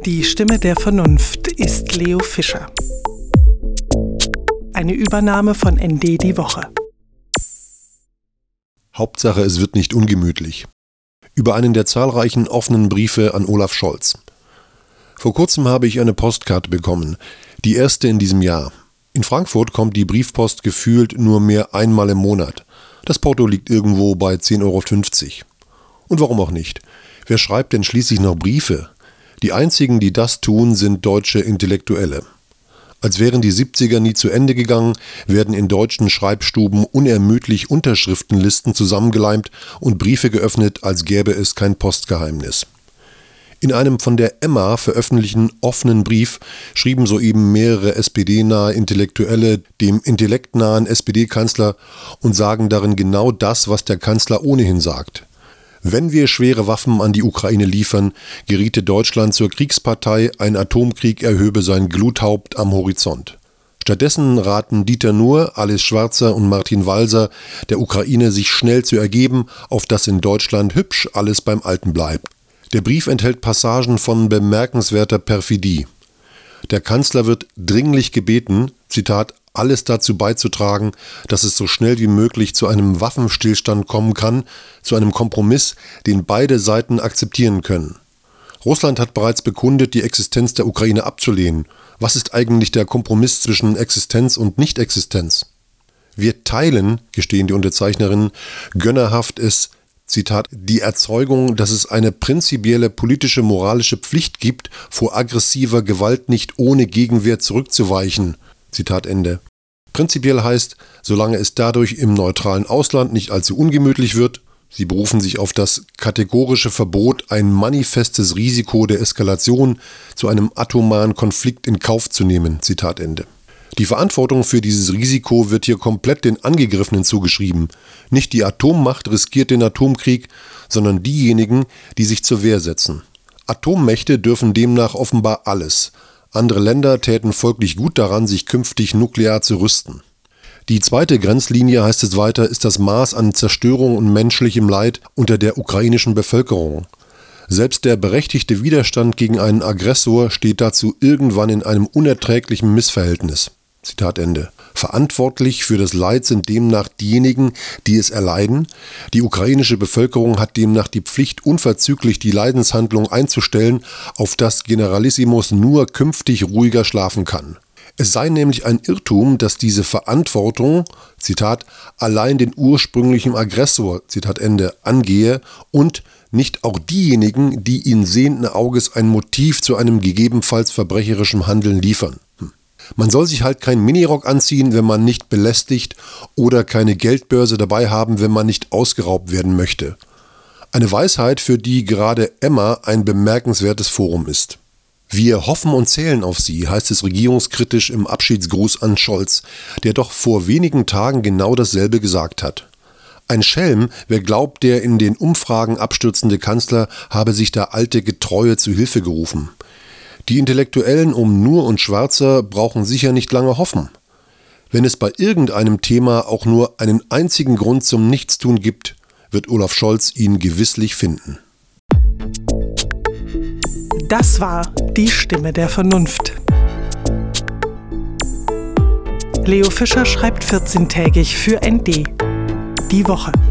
Die Stimme der Vernunft ist Leo Fischer. Eine Übernahme von ND die Woche. Hauptsache, es wird nicht ungemütlich. Über einen der zahlreichen offenen Briefe an Olaf Scholz. Vor kurzem habe ich eine Postkarte bekommen, die erste in diesem Jahr. In Frankfurt kommt die Briefpost gefühlt nur mehr einmal im Monat. Das Porto liegt irgendwo bei 10,50 €. Und warum auch nicht? Wer schreibt denn schließlich noch Briefe? Die einzigen, die das tun, sind deutsche Intellektuelle. Als wären die 70er nie zu Ende gegangen, werden in deutschen Schreibstuben unermüdlich Unterschriftenlisten zusammengeleimt und Briefe geöffnet, als gäbe es kein Postgeheimnis. In einem von der Emma veröffentlichten offenen Brief schrieben soeben mehrere SPD-nahe Intellektuelle dem intellektnahen SPD-Kanzler und sagen darin genau das, was der Kanzler ohnehin sagt. Wenn wir schwere Waffen an die Ukraine liefern, geriete Deutschland zur Kriegspartei, ein Atomkrieg erhöbe sein Gluthaupt am Horizont. Stattdessen raten Dieter Nuhr, Alice Schwarzer und Martin Walser, der Ukraine sich schnell zu ergeben, auf dass in Deutschland hübsch alles beim Alten bleibt. Der Brief enthält Passagen von bemerkenswerter Perfidie. Der Kanzler wird dringlich gebeten, Zitat, alles dazu beizutragen, dass es so schnell wie möglich zu einem Waffenstillstand kommen kann, zu einem Kompromiss, den beide Seiten akzeptieren können. Russland hat bereits bekundet, die Existenz der Ukraine abzulehnen. Was ist eigentlich der Kompromiss zwischen Existenz und Nicht-Existenz? Wir teilen, gestehen die Unterzeichnerinnen, gönnerhaft es, Zitat, die Erzeugung, dass es eine prinzipielle politische moralische Pflicht gibt, vor aggressiver Gewalt nicht ohne Gegenwehr zurückzuweichen. Zitat Ende. Prinzipiell heißt, solange es dadurch im neutralen Ausland nicht allzu ungemütlich wird, sie berufen sich auf das kategorische Verbot, ein manifestes Risiko der Eskalation zu einem atomaren Konflikt in Kauf zu nehmen. Zitat Ende. Die Verantwortung für dieses Risiko wird hier komplett den Angegriffenen zugeschrieben. Nicht die Atommacht riskiert den Atomkrieg, sondern diejenigen, die sich zur Wehr setzen. Atommächte dürfen demnach offenbar alles. Andere Länder täten folglich gut daran, sich künftig nuklear zu rüsten. Die zweite Grenzlinie, heißt es weiter, ist das Maß an Zerstörung und menschlichem Leid unter der ukrainischen Bevölkerung. Selbst der berechtigte Widerstand gegen einen Aggressor steht dazu irgendwann in einem unerträglichen Missverhältnis. Zitat Ende. Verantwortlich für das Leid sind demnach diejenigen, die es erleiden. Die ukrainische Bevölkerung hat demnach die Pflicht, unverzüglich die Leidenshandlung einzustellen, auf das Generalissimus nur künftig ruhiger schlafen kann. Es sei nämlich ein Irrtum, dass diese Verantwortung, Zitat, allein den ursprünglichen Aggressor, Zitat Ende, angehe und nicht auch diejenigen, die ihn sehenden Auges ein Motiv zu einem gegebenenfalls verbrecherischen Handeln liefern. Man soll sich halt keinen Minirock anziehen, wenn man nicht belästigt oder keine Geldbörse dabei haben, wenn man nicht ausgeraubt werden möchte. Eine Weisheit, für die gerade Emma ein bemerkenswertes Forum ist. Wir hoffen und zählen auf Sie, heißt es regierungskritisch im Abschiedsgruß an Scholz, der doch vor wenigen Tagen genau dasselbe gesagt hat. Ein Schelm, wer glaubt, der in den Umfragen abstürzende Kanzler habe sich der alte Getreue zu Hilfe gerufen. Die Intellektuellen um Nuhr und Schwarzer brauchen sicher nicht lange hoffen. Wenn es bei irgendeinem Thema auch nur einen einzigen Grund zum Nichtstun gibt, wird Olaf Scholz ihn gewisslich finden. Das war die Stimme der Vernunft. Leo Fischer schreibt 14-tägig für ND die Woche.